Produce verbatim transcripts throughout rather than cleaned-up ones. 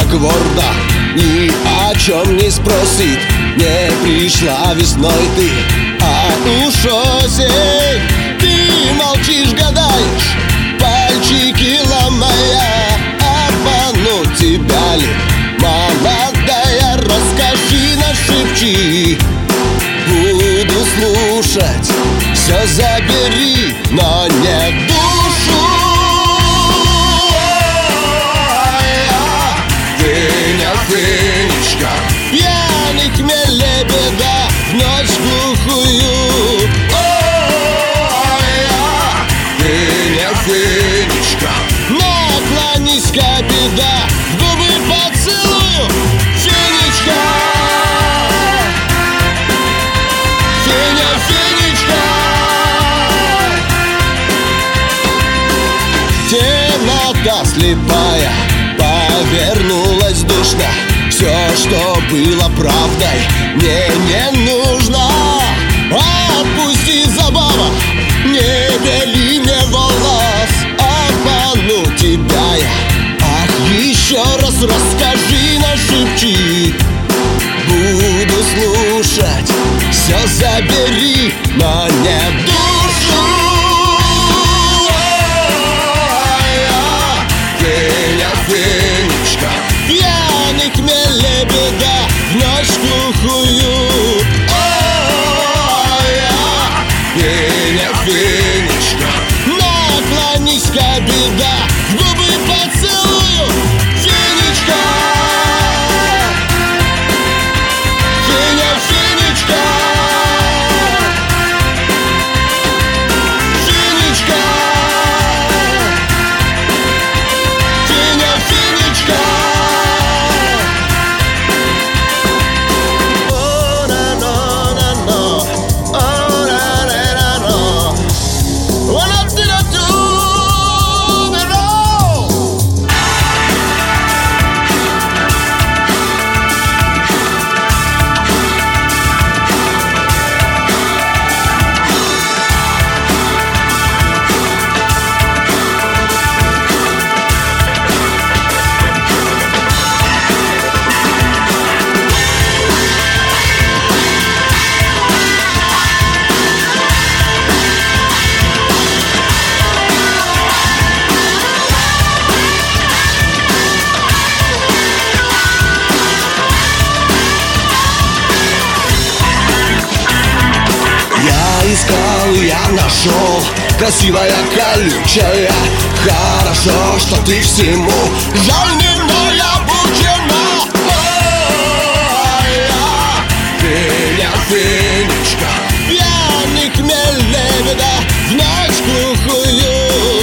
гордо, ни о чем не спросит. Не пришла весной ты, а уж осень. Ты молчишь, гадаешь, пальчики ломая, обмануть тебя ли, молодая? Расскажи, нашепчи, буду слушать. Все забери, но не душу. Феня, Фенечка, пьяный хмель, лебеда в ночь глухую. Феня, Фенечка, наклонись-ка, беда, в губы поцелую. Фенечка, Феня, Фенечка. Темнота слепая повернулась душно. Все, что было правдой, мне не нужно. Отпусти, забава, не бели мне волос, обману тебя я. Ах, еще раз расскажи, нашепчи, буду слушать. Все забери, но не душу. Феня, Фенечка, пьяный хмель, лебеда в ночь глухую. Феня, Фенечка, наклонись-ка, беда, в губы поцелую. Фенечка, Феня, Фенечка, Фенечка, Феня, Фенечка. Искал, я нашел, красивая, колючая. Хорошо, что ты всему, жаль, не мной обучена. Феня, Фенечка, пьяный хмель, лебеда в ночь глухую.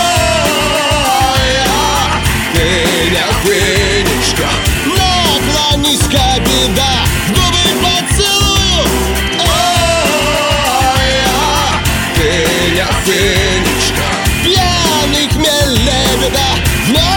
Феня, Фенечка, наклонись-ка, беда, в губы поцелую. Феня, Фенечка, пьяный хмель, лебеда в ночь